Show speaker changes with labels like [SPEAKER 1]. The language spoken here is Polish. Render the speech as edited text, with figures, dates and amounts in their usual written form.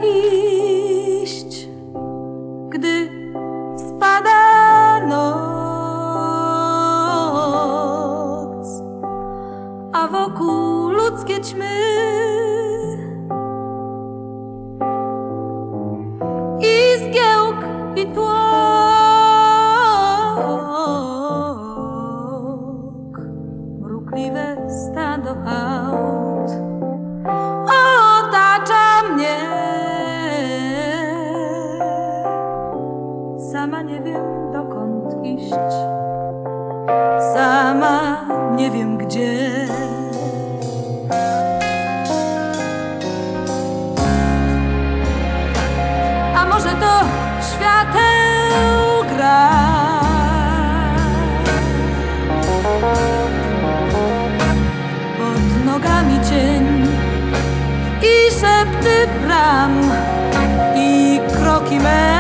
[SPEAKER 1] iść, gdy spada noc, a wokół ludzkie ćmy i zgiełk i tłok, mrukliwe stado aut otacza mnie. Sama nie wiem, dokąd iść, sama nie wiem, gdzie. A może to świateł gra? Pod nogami cień i szepty bram i kroki me.